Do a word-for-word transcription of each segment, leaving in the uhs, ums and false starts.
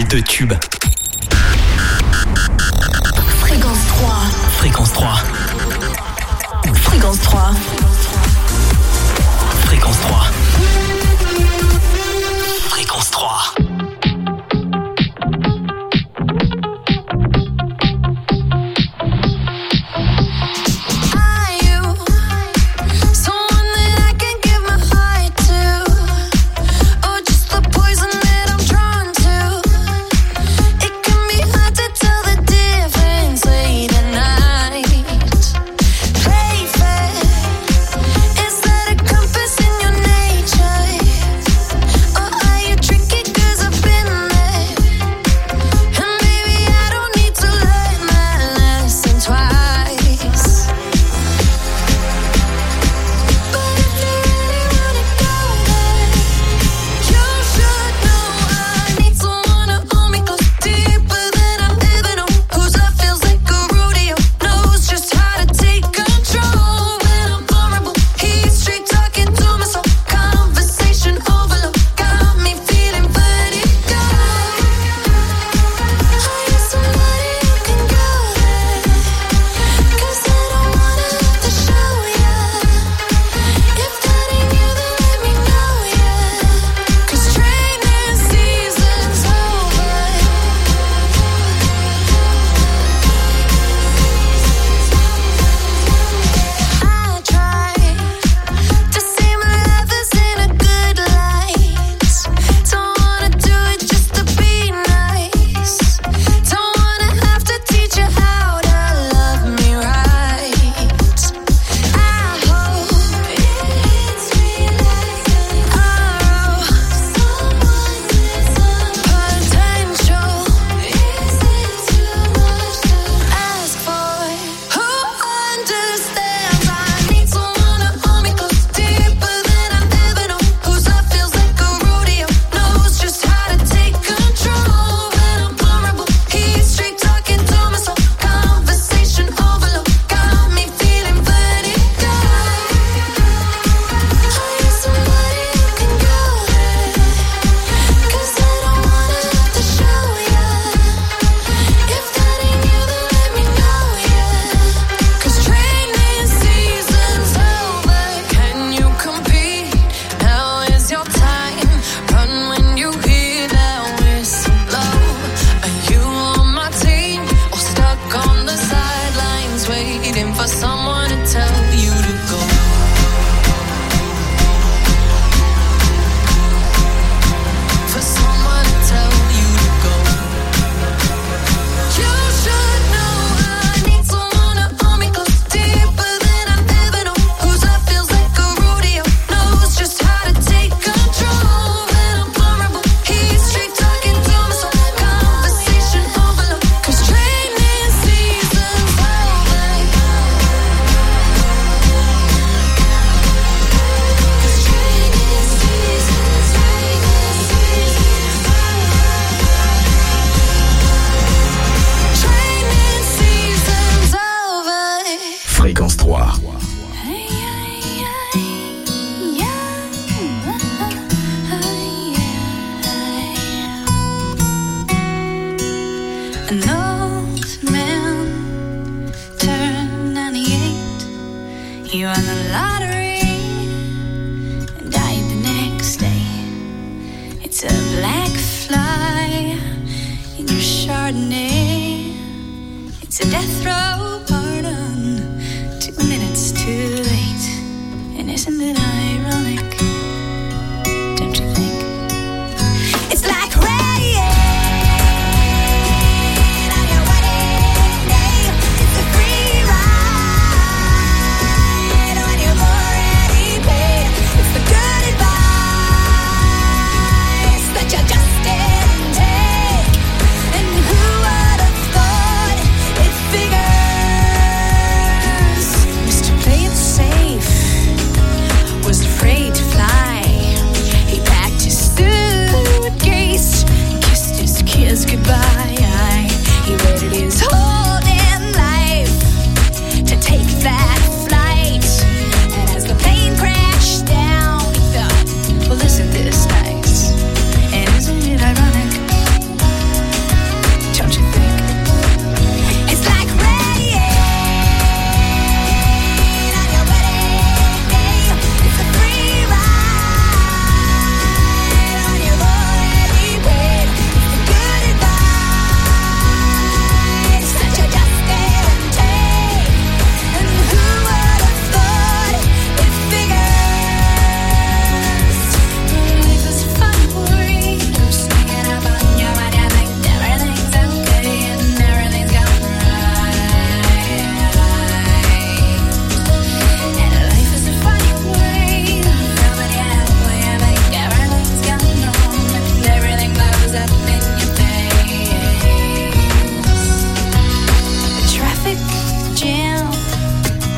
de tubes. Fréquence trois. Fréquence trois. Fréquence trois. Fréquence trois. Fréquence trois.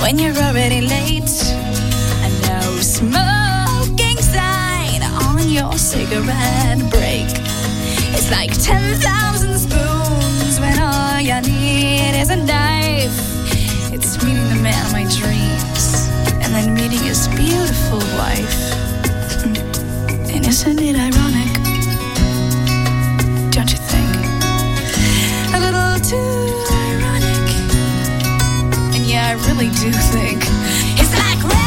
when you're already late. And no smoking sign on your cigarette break. It's like ten thousand spoons when all you need is a knife. It's meeting the man of my dreams and then meeting his beautiful wife. And isn't it ironic? Don't you think? A little too ironic. And yeah, I really do think it's like rain.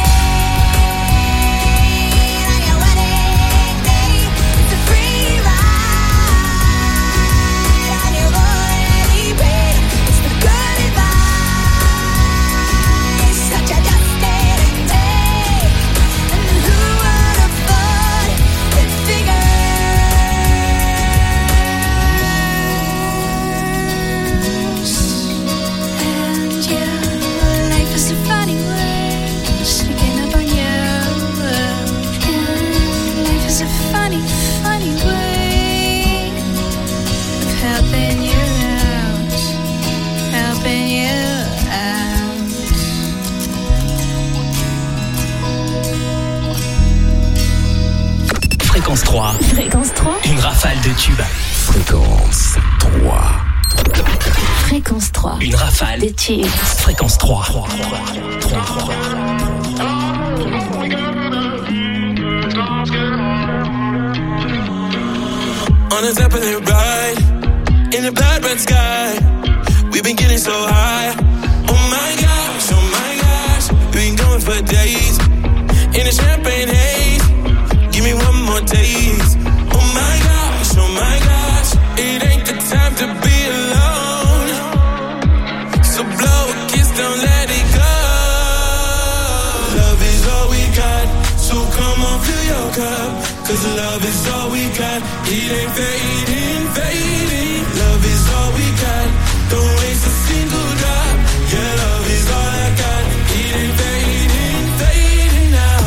Fréquence trois. Fréquence trois. Une rafale de tubes. Fréquence trois. Fréquence trois. Une rafale de tubes. Fréquence trois. trois, trois, trois. On the top of the ride, in the blood red sky, we've been getting so high. Oh my gosh, oh my gosh, we've been going for days, in the champagne haze. Give me one more taste. Oh my gosh, oh my gosh, it ain't the time to be alone. So blow a kiss, don't let it go. Love is all we got, so come on, fill your cup. Cause love is all we got, it ain't fading, fading. Love is all we got, don't waste a single drop. Yeah, love is all I got, it ain't fading, fading now.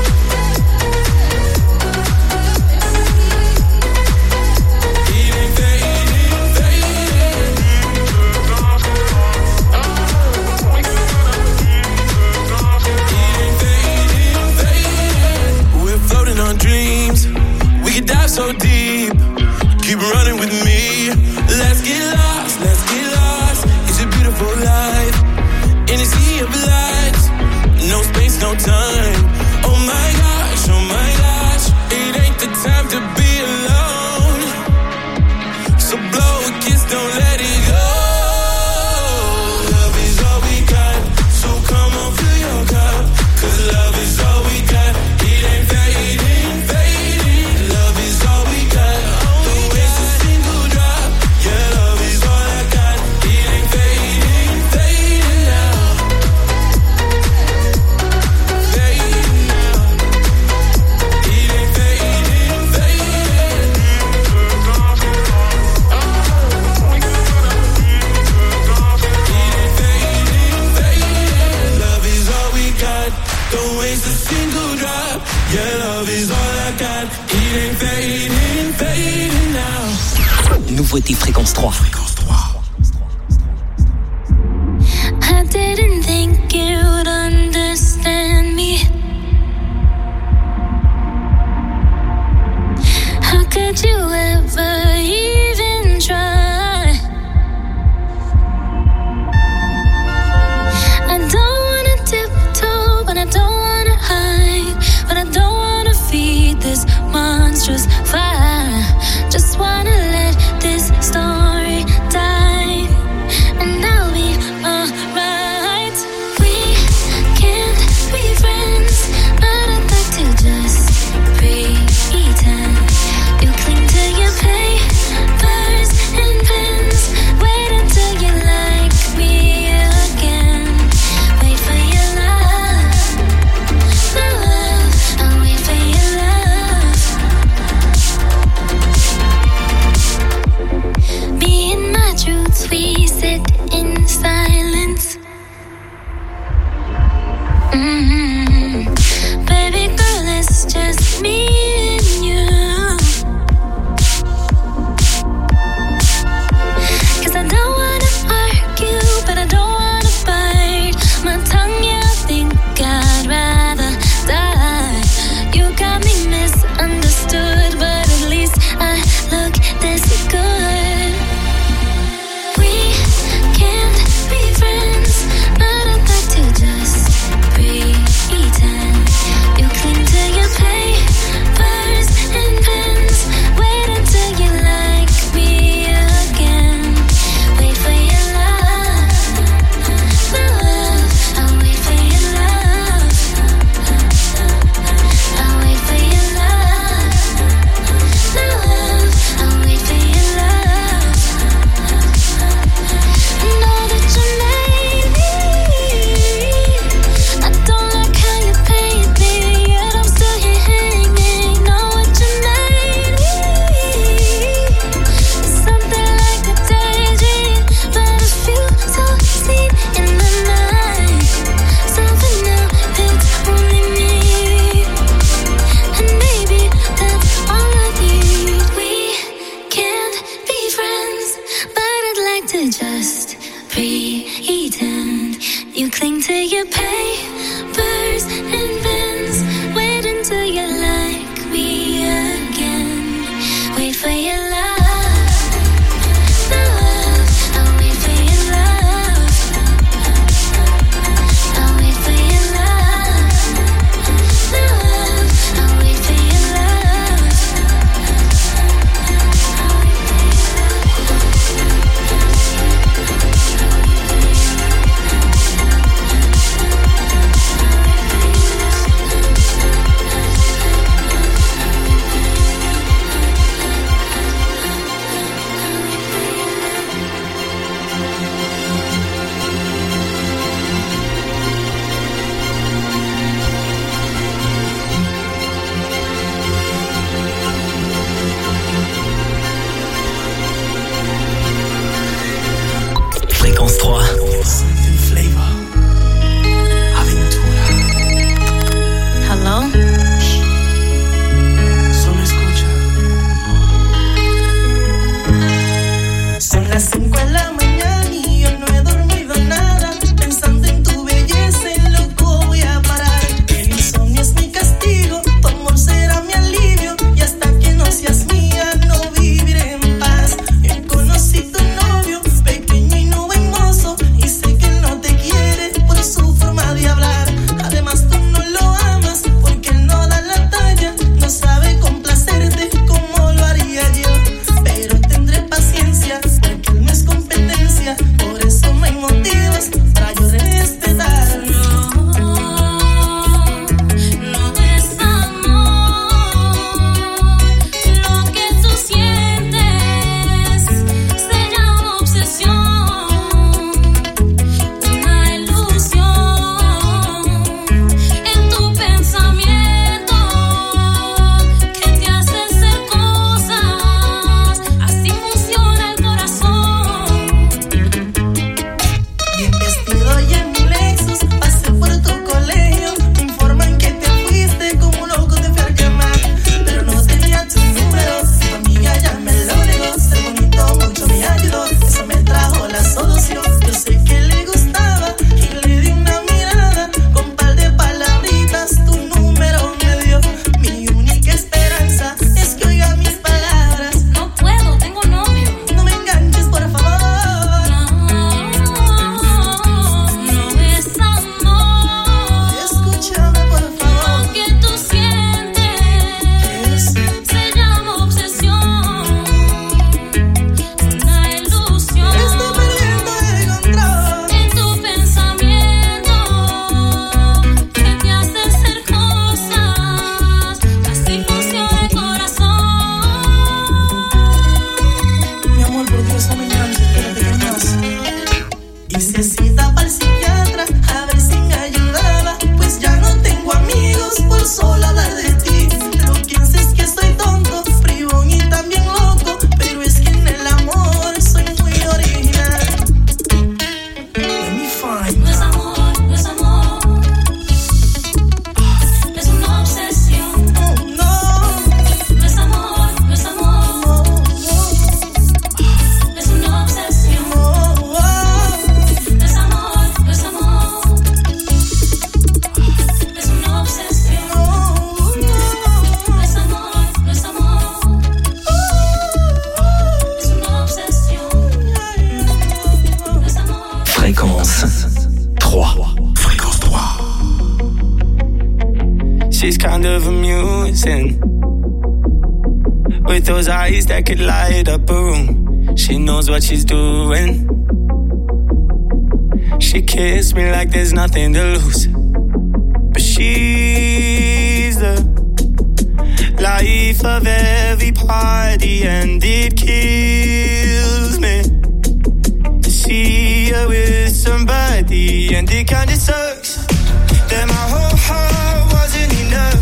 On dreams, we could dive so deep. Keep running with me. Let's get lost, let's get lost. It's a beautiful life in a sea of lights. No space, no time. Oh my gosh, oh my gosh, it ain't the time to be alone. So blow a kiss, don't let it go. Love is all we got, so come on, fill your cup. Cause love is all we got, it ain't fading. Nouveauté Fréquence trois. Fréquence trois. I didn't think you'd understand me. How could you ever even try? I don't wanna tiptoe, but I don't wanna hide. But I don't wanna feed this monstrous fire. Just wanna let this story to just pretend. You cling to your papers and pens. Wait until you like me again. Wait for your love. Fréquence trois. Flavor. Aventura. Hello? Solo escucha. Son las cinco de la mañana y yo no he dormido nada. Pensando en tu belleza, en loco voy a parar. El insomnio es mi castigo, tu amor será mi alivio. Y hasta que no seas mía, no viviré en paz. Yo conocí tu novio, pequeño y no hermoso, y sé que él no te quiere por su forma de hablar. Además tú no lo amas porque él no da la talla, no sabe complacerte como lo haría yo. Pero tendré paciencia porque él no es competencia, por eso no hay motivos para yo respetar. No, no es amor. Lo que tú sientes se llama obsesión. Una ilusión en tu pensamiento que te hace hacer cosas. Así funciona el corazón. Bien vestido y en mi Lexus, pasé por tu colegio. Me informan que te fuiste como un loco, te fui a quemar. Pero no tenía tu número, tu amiga ya me lo negó. Ser bonito mucho me ayudó, eso me trajo la solución. Yo sé que le gustaba y le di una mirada. Con par de palabritas tu número me dio. Mi única esperanza es que oiga mis palabras. No puedo, tengo novio. No me engañes, por favor. No es amor. Escúchame, por favor. Lo que tú sientes Es se llama obsesión. Una ilusión Estoy perdiendo el control. en tu pensamiento que te hace hacer cosas. Así funciona el corazón. Mi amor, por Dios, no me llames, espérate, ¿qué más? Hice cita para el psiquiatra a ver si me ayudaba, pues ya no tengo amigos por solo hablar de ti. Lo que hace es que soy tonto, bribón y también loco, pero es que en el amor soy muy original. Let me find No es amor, no es amor. Es una obsesión. Oh, no, No es amor, no es amor. no, Es una obsesión. no, oh, No es amor, no es amor. Es una obsesión. no, No es amor, no es amor. Es una obsesión. No es amor. Fréquence trois. Fréquence trois. She's kind of amusing, with those eyes that could light up a room. She knows what she's doing. She kissed me like there's nothing to lose. But she's the life of every party, and it kills me to see her with somebody, and it kinda sucks that my whole heart wasn't enough.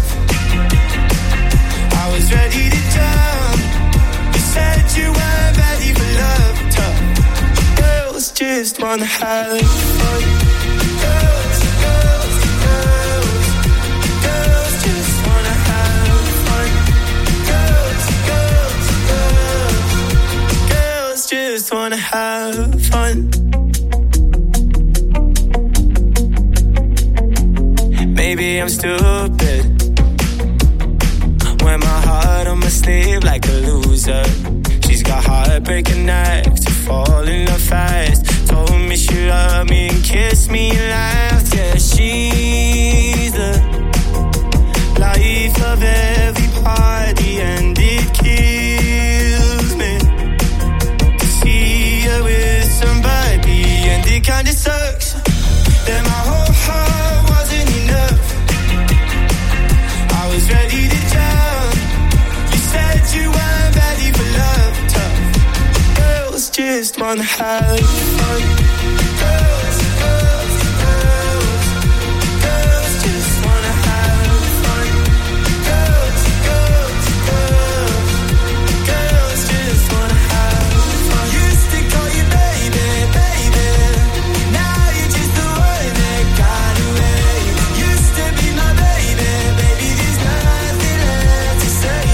I was ready to jump. You said you weren't ready for love. Tough girls just wanna have fun. Girls, girls, girls, girls just wanna have fun. Girls, girls, girls, girls just just wanna have fun. Maybe I'm stupid. Wear my heart on my sleeve like a loser. She's got heartbreaking necks to fall in love fast. Told me she loved me and kissed me and laughed. Yeah, she's the life of every party, and it kills me to see her with somebody, and it kinda sucks that my whole heart wasn't enough. I was ready to jump. You said you weren't ready for love. Tough girls just wanna have fun. Girls, girls, girls, girls just wanna have fun. Girls, girls, girls, girls just wanna have fun. Used to call you baby, baby. Now you're just the one that got away. Used to be my baby, baby. There's nothing left to say.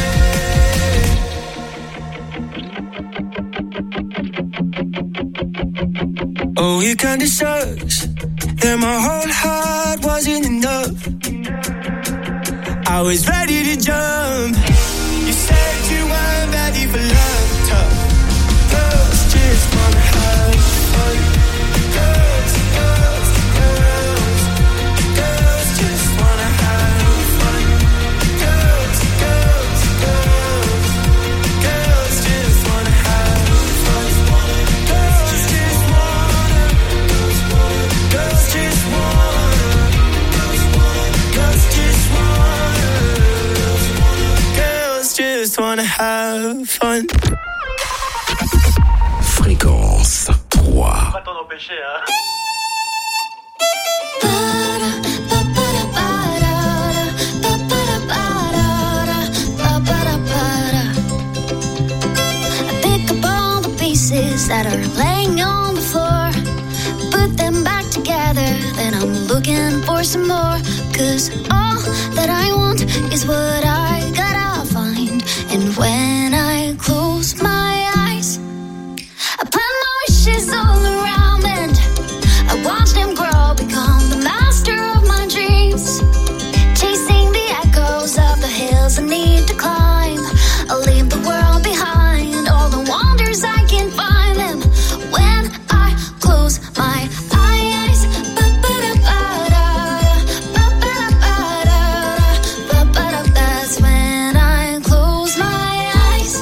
Oh, it kinda sucks that my whole heart wasn't enough. I was ready to jump. You said you weren't ready for love. Tough girls just wanna have fun. Girls, girls, girls, girls just wanna have fun. Girls, girls, girls, girls just wanna have fun. Girls just wanna, girls just wanna, girls just wanna, girls just wanna have fun. Fréquence trois. Pas t'en empêcher, hein. That are laying on the floor, put them back together, then I'm looking for some more. Cause all that I want is what I gotta find. And when I close my eyes, I plant my wishes all around, and I watch them grow, become the master of my dreams. Chasing the echoes of the hills I need to climb. I'll leave the world behind, all the wonders I can find. When I close my eyes, that's when I close my eyes.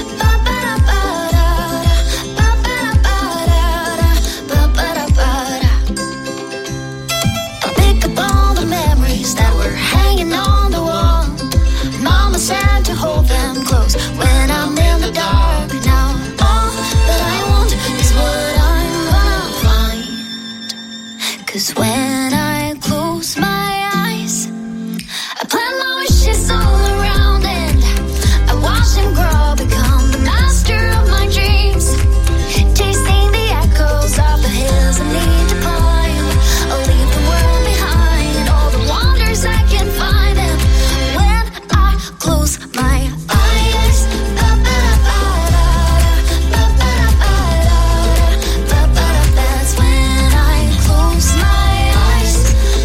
I pick up all the memories that were hanging on the wall. Mama said to hold them close when I'm in the dark. Now all that I want is what I'm gonna find. Cause when I close my eyes, I plant my wishes all around, and I watch them grow, become the master of my dreams. Chasing the echoes of the hills I need to climb. I'll leave the world behind, all the wonders I can find. And when I close my eyes, that's when I close my eyes.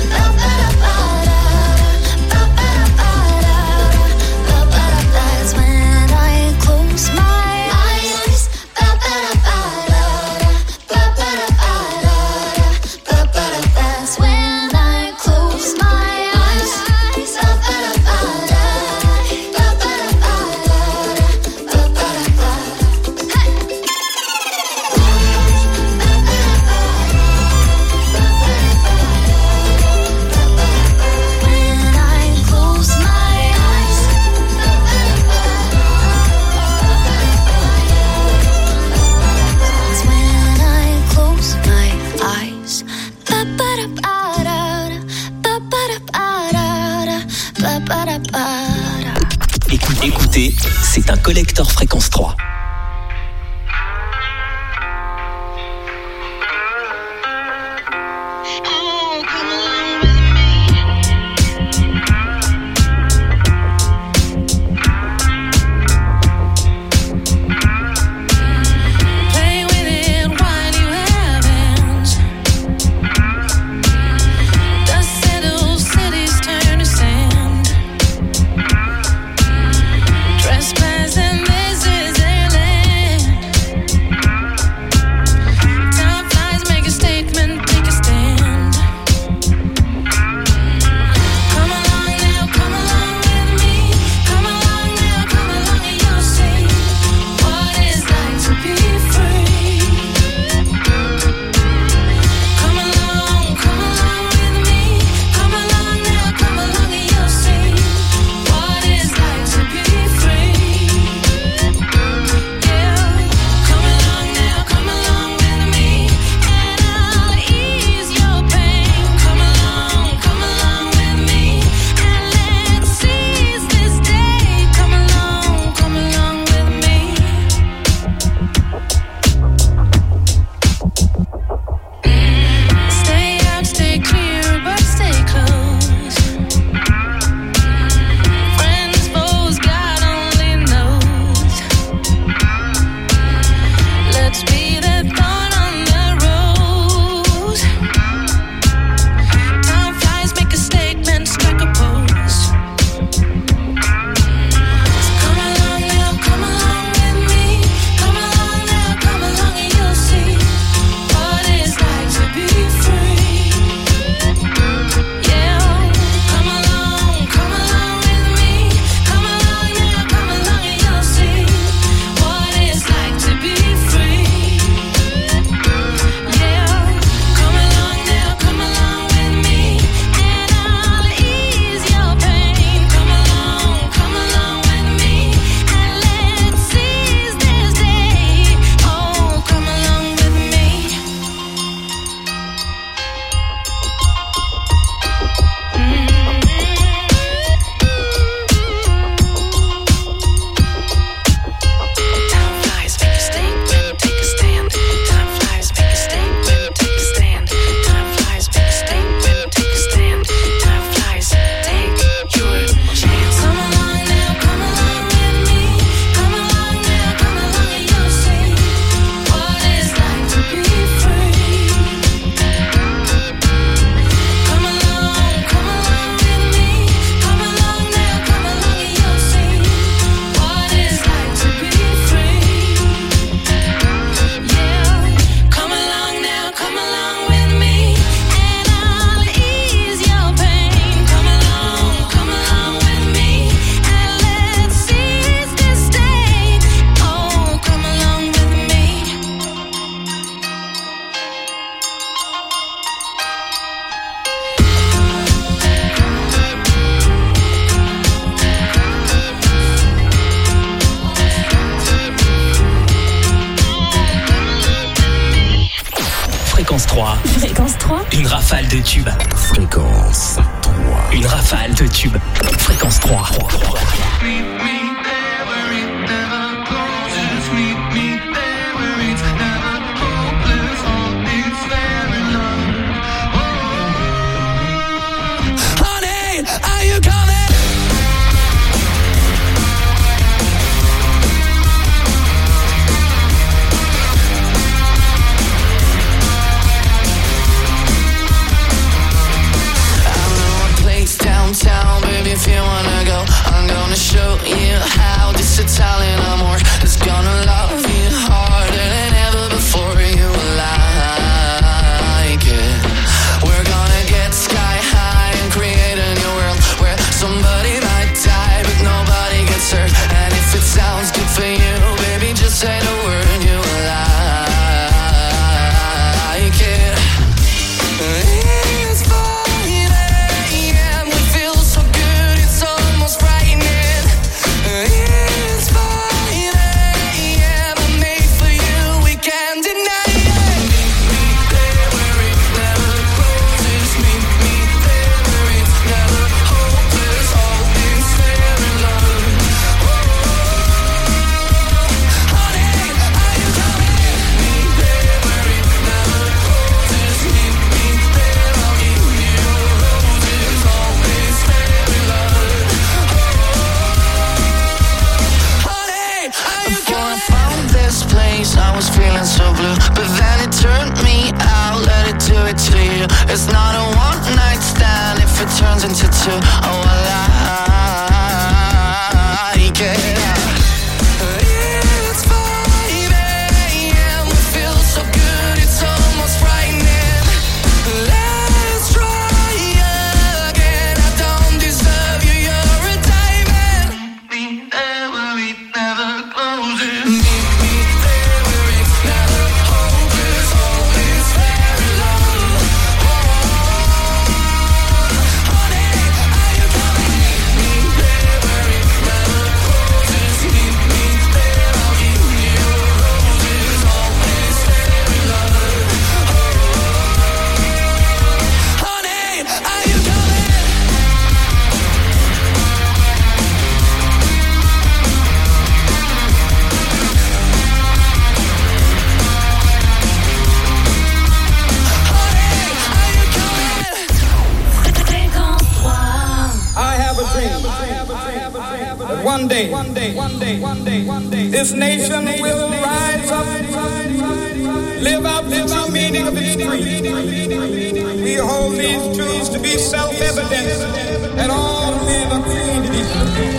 That's when I close my eyes. That's when I close my eyes. When I close my eyes, that's when I close my eyes. Écoute- Écoutez, c'est un collector fréquence trois. Play Fréquence trois. Fréquence trois. Une rafale de tubes. Fréquence trois. Une rafale de tubes. Fréquence trois. Downtown, baby, if you wanna go, I'm gonna show you how this Italian amor is gonna love you harder than ever before. You like it. We're gonna get sky high and create a new world where somebody might die but nobody gets hurt. And if it sounds good for you, baby, just say the word. You like it. It's fine, yeah, we feel so good, it's almost frightening. It's fine, yeah, but made for you, we can't deny it. Meet me there where it never closes. Meet me there where it's never hopeless. All things fair in love. Oh, honey, are you coming? Meet me there where it never closes. Meet me there, I'll give you roses. Always fair in love. Oh, honey, are you coming? Before I found this place, I was feeling so blue, but then it turned me out. Let it do it to you. It's not a one night stand if it turns into two. Oh, I like it. It's fine, yeah, we feel so good, it's almost frightening. Let's try again. I don't deserve you, you're a diamond. Meet me there where it never closes. Meet me there where it's never hopeless. Always fair in love. Oh, honey, are you coming? Meet me there where it never closes. Meet me there, I'll give you roses. Always fair in love. Oh, honey, are you coming? Fréquence trois. I have a dream that one day, one day, one day, one day, one day, this nation will rise up, live out the true meaning of its creed. We hold these truths to be self-evident that all men are created equal.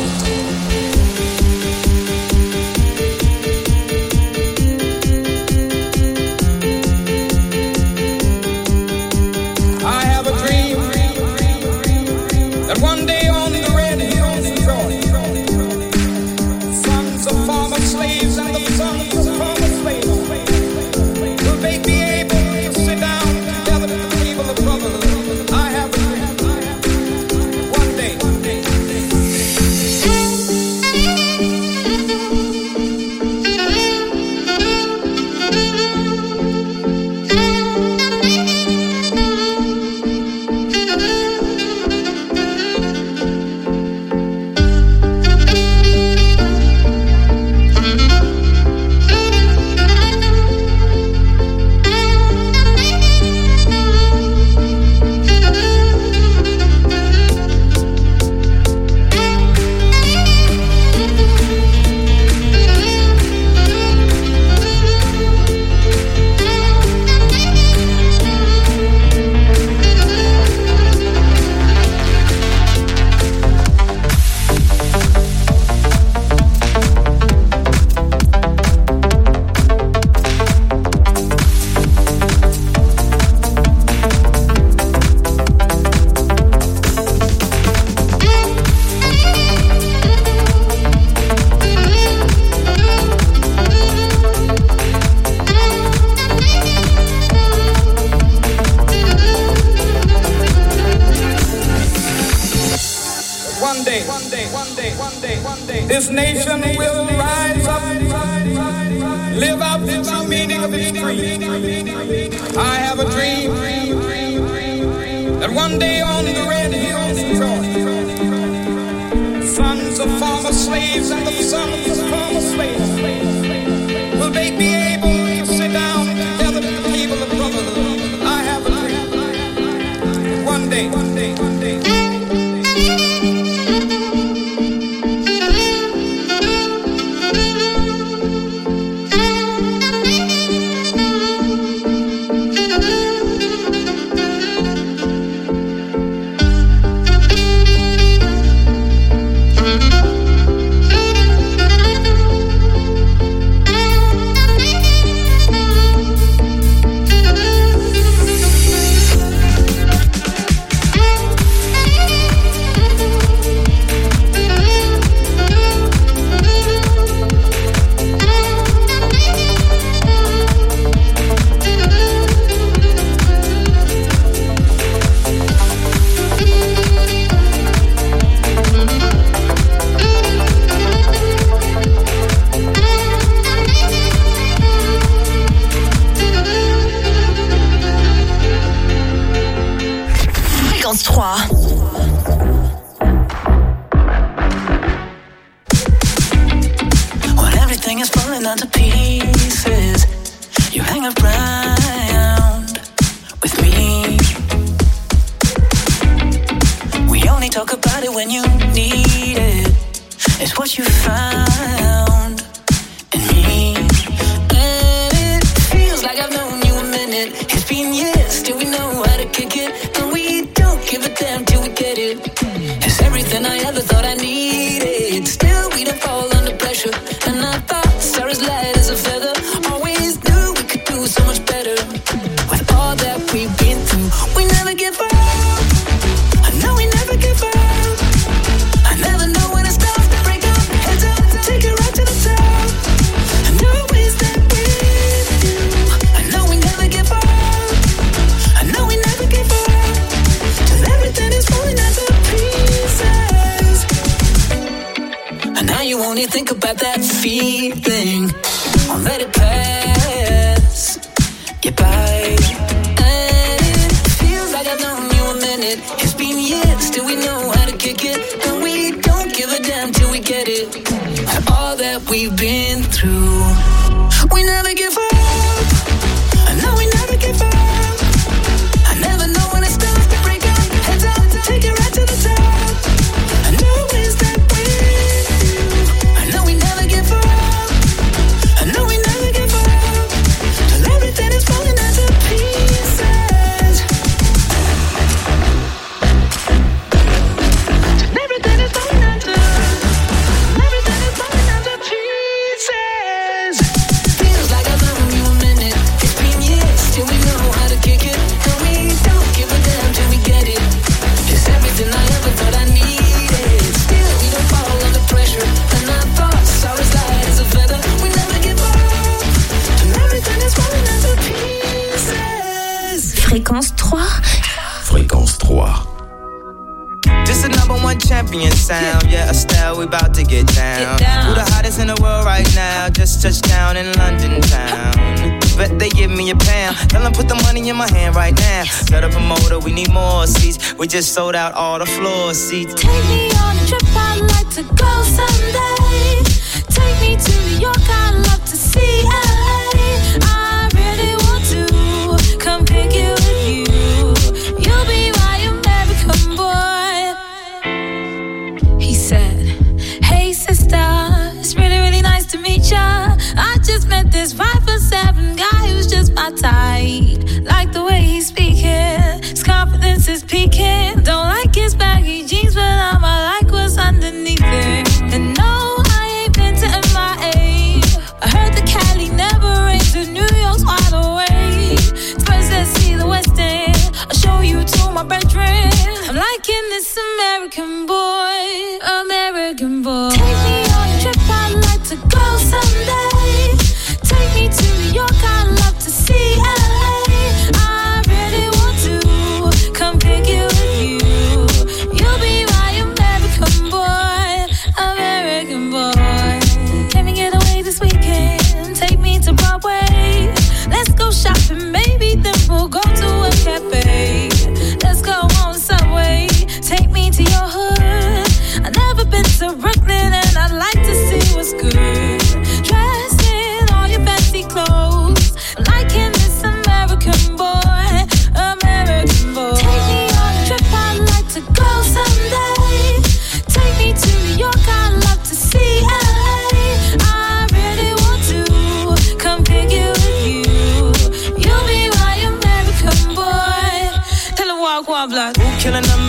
I have a dream that one day on the red hills of Georgia, sons of former slaves and the sons of former slaves will they be able to sit down together at the table of brotherhood. I have a dream one day, one day. This nation will rise up, live out the true meaning of its creed. I have a dream that one day on the red hills of Georgia, sons of former slaves and the sons of former slaves will they be able to sit down together at the table of brotherhood. I have a dream that one day, one day, one day. Fréquence trois. Fréquence trois. This the number one champion sound. Yeah, Estelle, we about to get down. Who the hottest in the world right now? Just touched down in London town. Bet they give me a pound. Tell them put the money in my hand right now. Set a promoter, we need more seats. We just sold out all the floor seats. Take me on a trip, I'd like to go someday. Take me to New York, I'd love to see L A. I really want to come pick you with you. You'll be my American boy. He said, hey sister, it's really, really nice to meet ya. I just met this five foot seven guy who's just my type. Like the way he's speaking, his confidence is peaking. Don't like his baggy jeans, but I'ma like what's underneath it. And no, I ain't been to M I A. I heard the Cali never rains, and New York's wide awake. First let's see the West End, I'll show you to my bedroom. I'm liking this American boy, American boy. Take me on a trip, I'd like to go someday. Take me to New York, I'd love to see L A. I really want to come pick you with you. You'll be my American boy, American boy. Can we get away this weekend? Take me to Broadway. Let's go shopping, maybe then we'll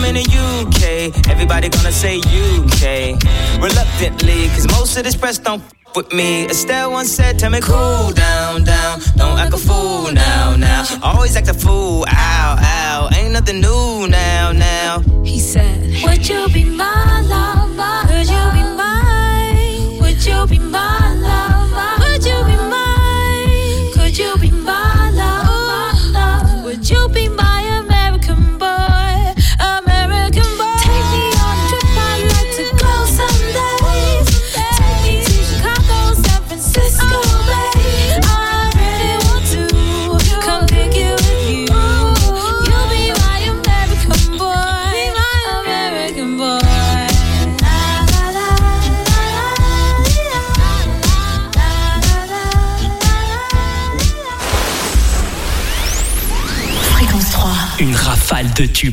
in the U K, everybody gonna say U K. Reluctantly, cause most of this press don't f- with me. Estelle once said, tell me cool down, down. Don't act a fool now, now. Always act a fool, ow, ow. Ain't nothing new now, now. He said, would you be my lover? Would you be mine? Would you be my lover? Would you be mine? Could you be my lover? Would you be my American boy? American boy. Take me on a trip, I'd like to go someday. Take me to Chicago, San Francisco, babe. I really want to come pick you with you. You'll be my American boy, my American boy. Fréquence trois. Une rafale de tubes.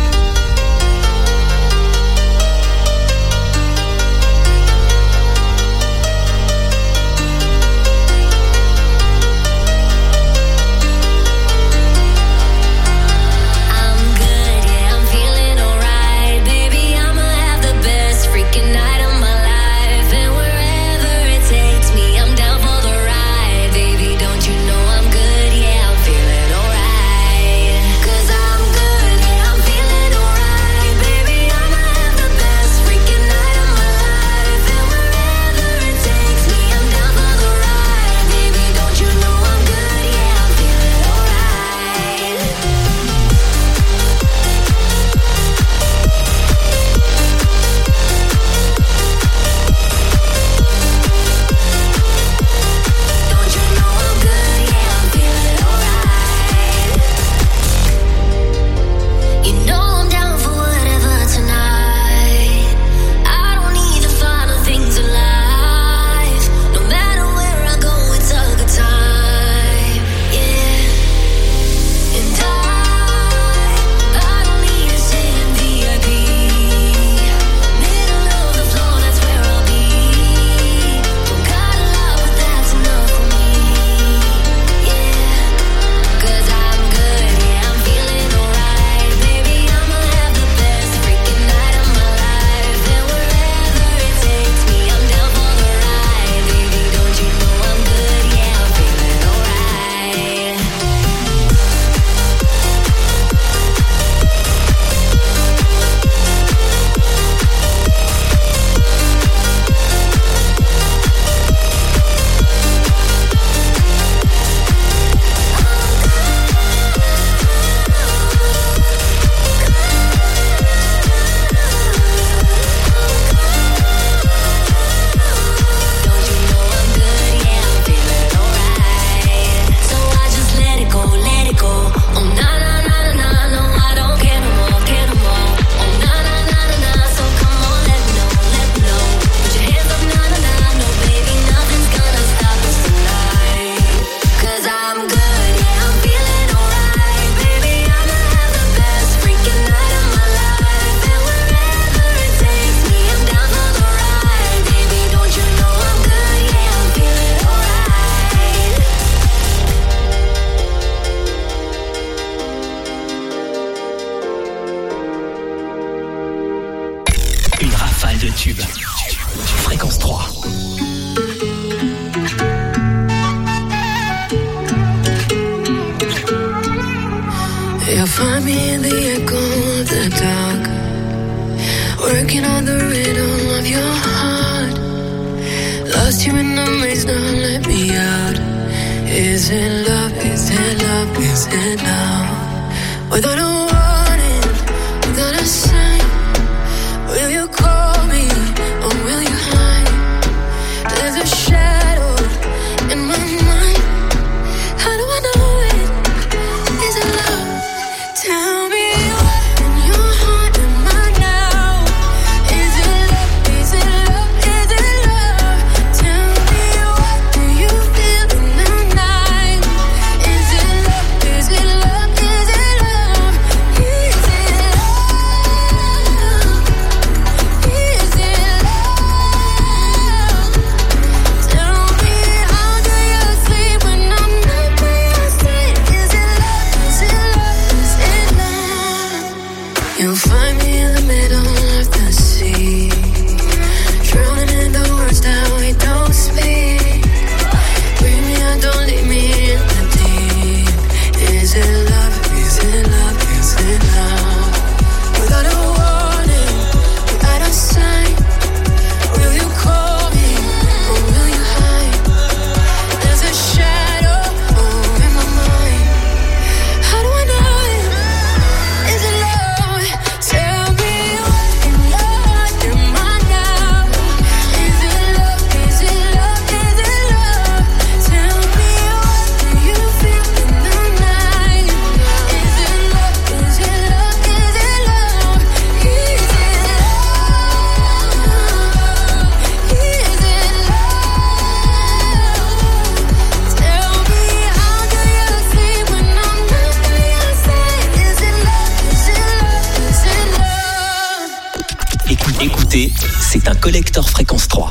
tube. Fréquence trois. You'll find me in the echo of the dark, working on the rhythm of your heart. Lost you in the maze, now let me out. Is it love, is it love, is it love? Without a warning, without a sign, will you call me or will you hide? There's a shadow in my mind. How do I know it? Is it love? Tell me what in your heart am I now? Is it love? Is it love? Is it love? Tell me what do you feel in the night? Is it love? Is it love? Is it love? Is it love? c'est un collector fréquence trois.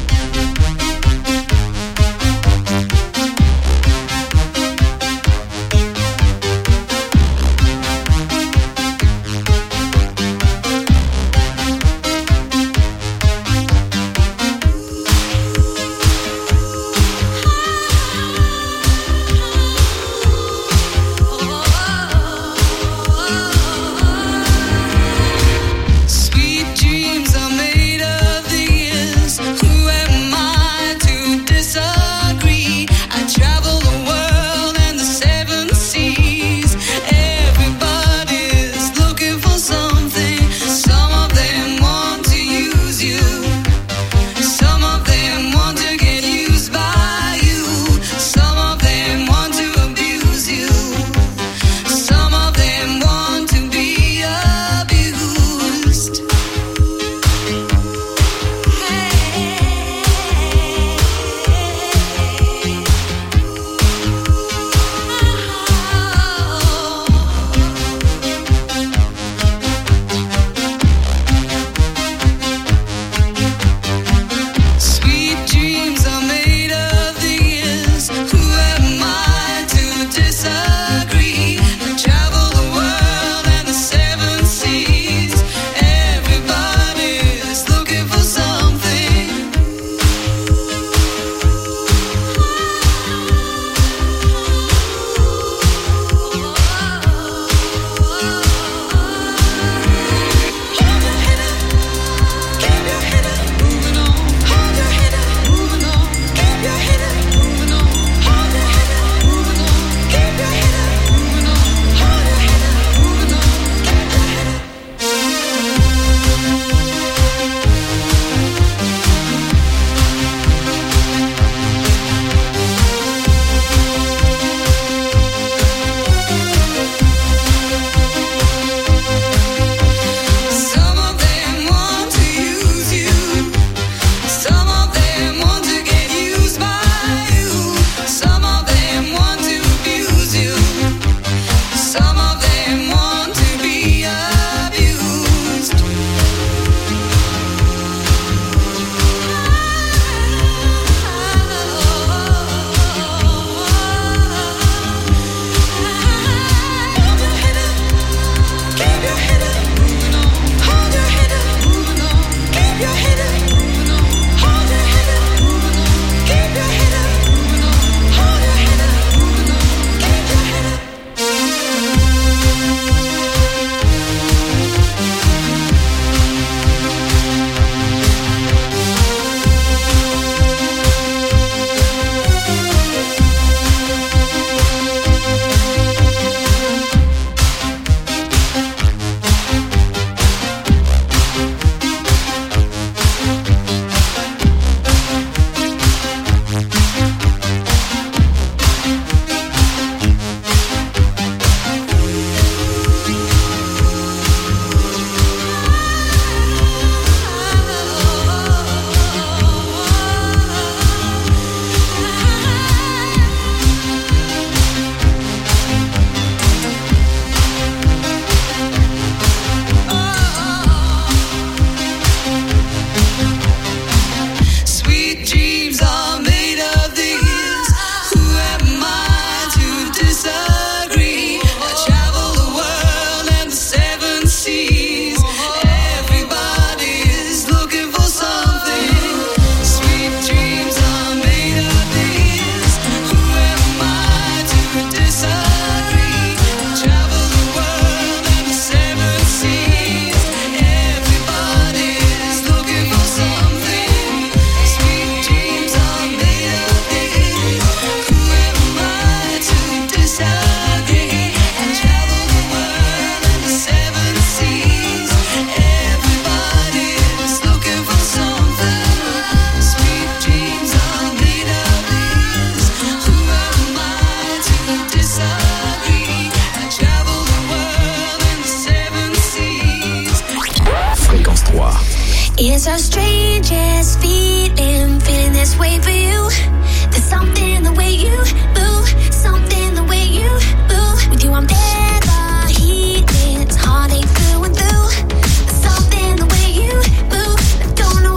It's our strangest feeling, feeling this way for you. There's something the way you move, something the way you move. With you I'm never healing, it's heartache through and through. There's something the way you move, I don't know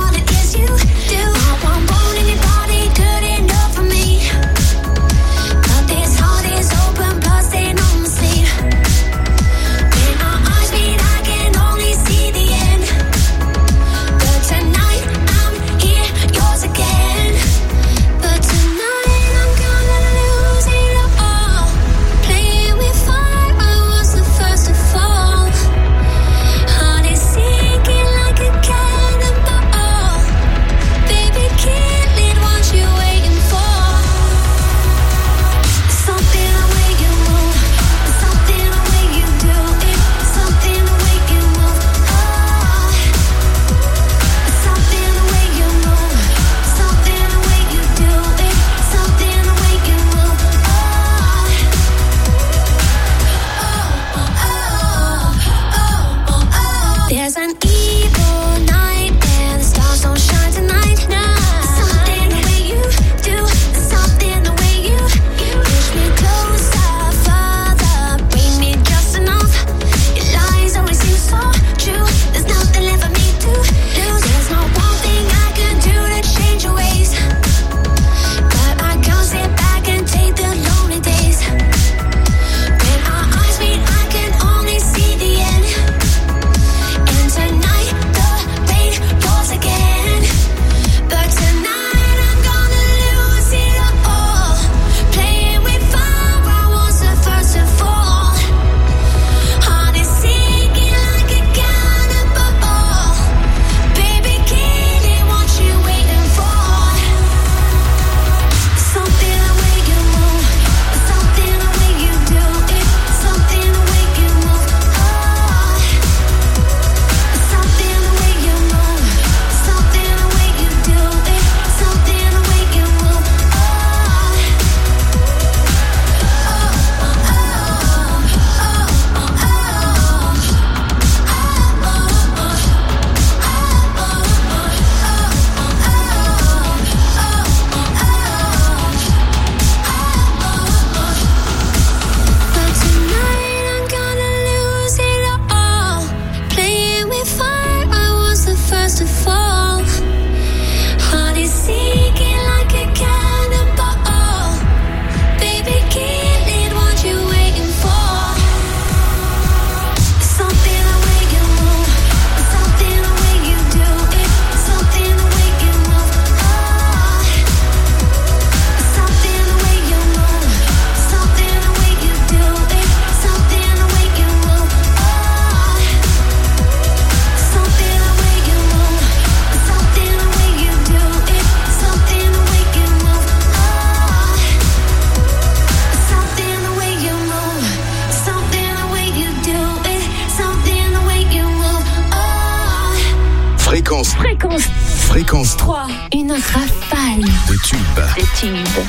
Fréquence trois. Une rafale de tubes. De tubes.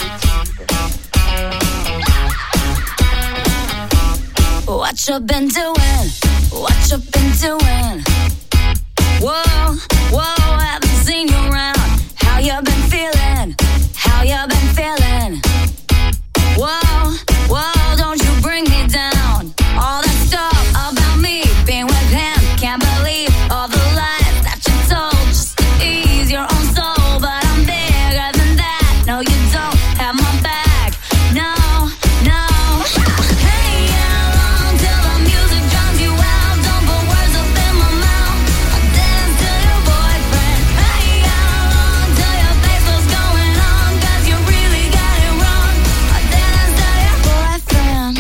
What you been doing? What you been doing? Whoa, whoa, haven't seen you around. How you been feeling? How you been feeling? Whoa, whoa, don't you bring me down. All that stuff about me being with him. Can't believe all the lies that you told just to ease your own soul. But I'm bigger than that. No, you don't have my back. No, no. Hey, how long till the music drowns you out? Don't put words up in my mouth. I dance to your boyfriend. Hey, how long till your face was going on? 'Cause you really got it wrong. I dance to your boyfriend.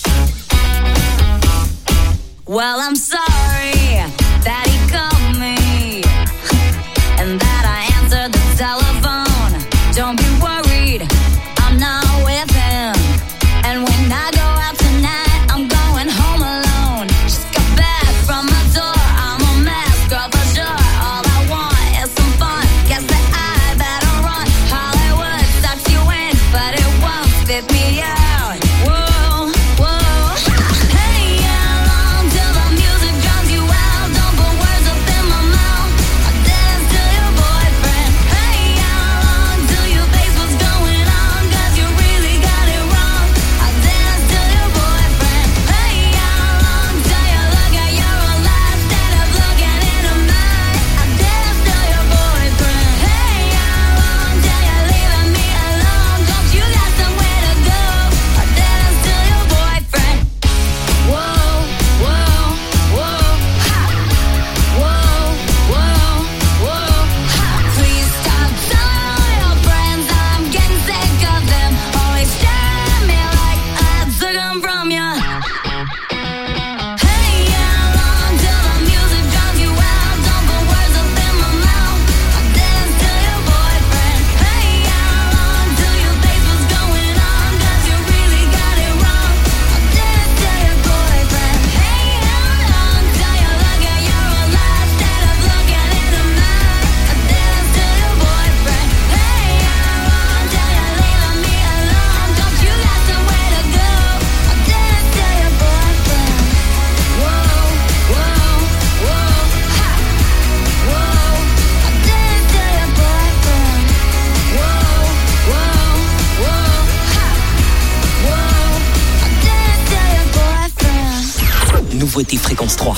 Well, I'm sorry that he called me and that I answered the telephone. Don't be worried, I'm not with him. And when I go out tonight, I'm going home alone. Just got back from my tour, I'm a mess, girl, for sure. All I want is some fun. Guess that I better run. Hollywood sucks you in, but it won't spit me out. Whoa, whoa. Hey, how long till the music drowns you out? Don't put words up in my mouth. I dance to your boyfriend. Hey, how long till your face was going on? 'Cause you really got it wrong. I dance to your boyfriend. Hey, how long till you look at your own life instead of looking into mine? I dance to your boyfriend. Hey, how long till you're leaving me alone? Don't you got somewhere to go? I dance to your boyfriend. Whoa, whoa, whoa, ha. Whoa, whoa, whoa, ha. Please stop telling all your friends I'm getting sick of them. Always staring at me like I took them from you. Hey, how long till the music drowns you out? Don't put words up in my mouth. I dance to your boyfriend. Hey, how long till your face was going on? 'Cause you really got it wrong. I dance to your boyfriend. Hey, how long till you look at your own life instead of looking into mine? I dance to your boyfriend. Hey, how long till you're leaving me alone? Don't you got somewhere to go? I dance to your boyfriend. Whoa, whoa, whoa, ha. Whoa, I dance to your boyfriend. Whoa, whoa, whoa, ha. Whoa, I dance to your boyfriend. Nouveauté Fréquence trois.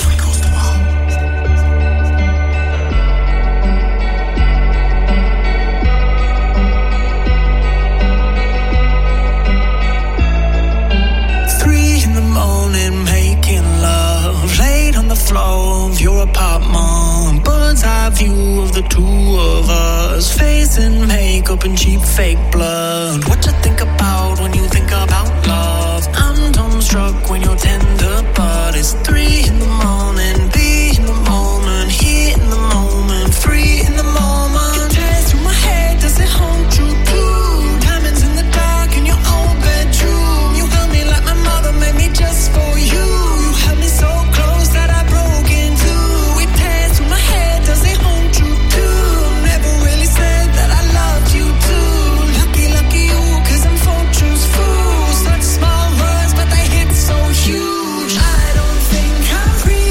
Three in the morning, making love, laid on the floor of your apartment. Bird's eye view of the two of us, facing makeup and cheap fake blood. What you think about when you think about love? I'm dumbstruck when you're tender, but it's three in the morning. Be in the moment, here in the moment, free in the moment. It tears through my head, does it haunt you too? Diamonds in the dark in your old bedroom. You held me like my mother made me just for you. You held me so close that I broke in two. It tears through my head, does it haunt you too? Never really said that I loved you too. Lucky, lucky you, 'cause I'm fortune's fool. Such small words, but they hit so huge. I don't think I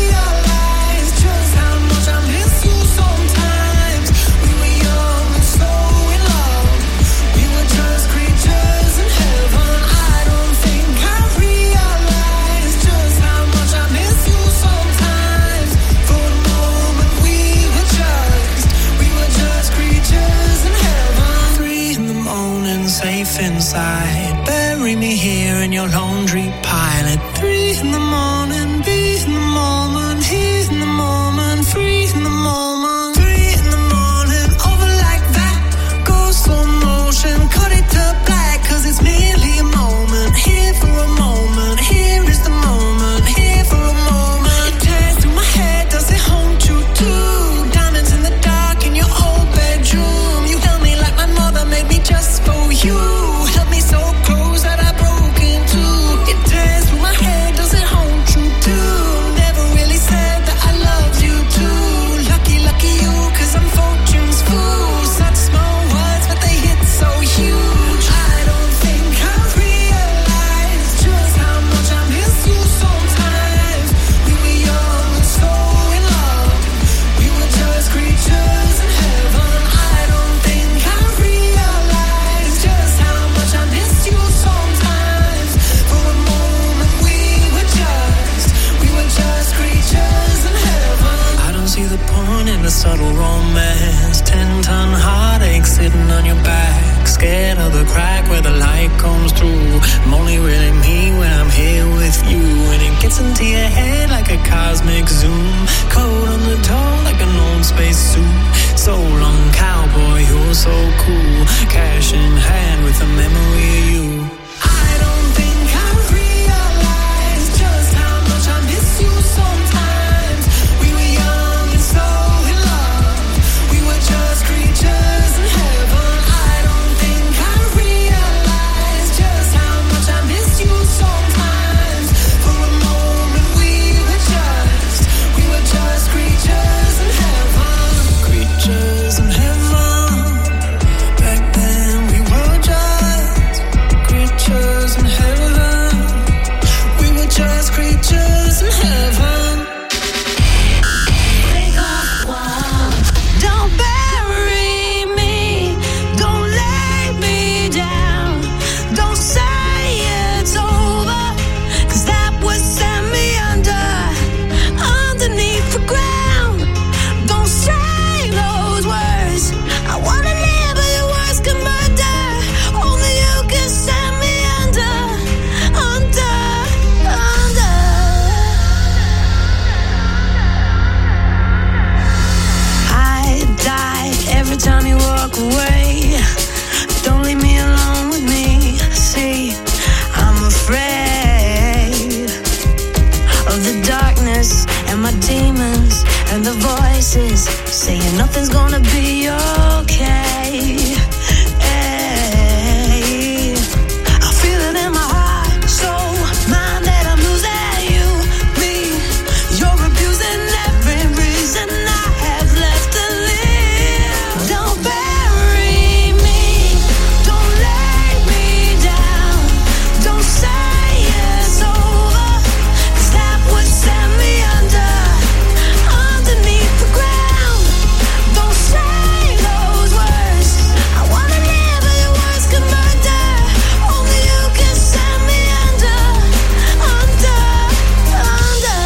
realized just how much I miss you sometimes. We were young and so in love. We were just creatures in heaven. I don't think I realized just how much I miss you sometimes. For a moment we were just, we were just creatures in heaven. Three in the morning, safe inside. Bury me here in your laundry pile. At three in the morning, be in the moment, here in the moment, free in the moment. Three in the morning, over like that. Go slow motion, cut it to black, 'cause it's merely a moment. Here for a moment, here is the moment, here for a moment. It tears through my head, does it haunt you too? Diamonds in the dark in your old bedroom. You held me like my mother made me just for you. Held me so close that I broke in two. It tears through my head, does it haunt you too? Never really said that I loved you too. Lucky, lucky saying nothing's gonna be okay. Hey, I feel it in my heart, soul, mind that I'm losing you, me. You're abusing every reason I have left to live. Don't bury me, don't lay me down, don't say it's over, 'cause that would send me under, underneath the ground. Don't say those words, I wanna live but your words can murder. Only you can send me under, under, under.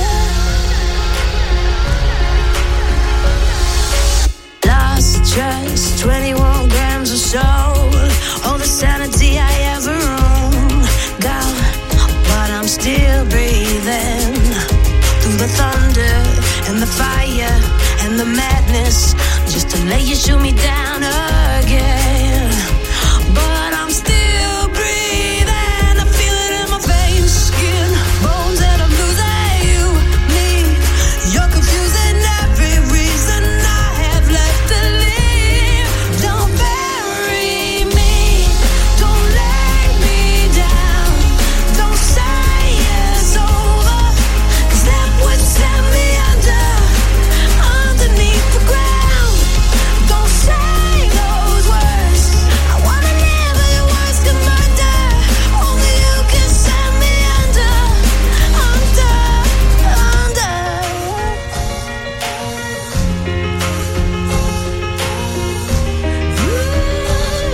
Lost just twenty-one grams of soul, all the sanity I ever owned, gone, but I'm still breathing through the thunder and the fire and the madness, just to let you shoot me down again. But I'm still breathing, I feel it in my veins, skin, bones that I'm losing you, me. You're confusing every reason I have left to live. Don't bury me, don't lay me down, don't say it's over, 'cause that would send me under, underneath the ground. Don't say those words, I wanna live but your words can murder. Only you can send me under, under, under.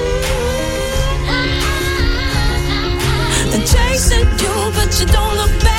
I'm chasing you, but you don't look back.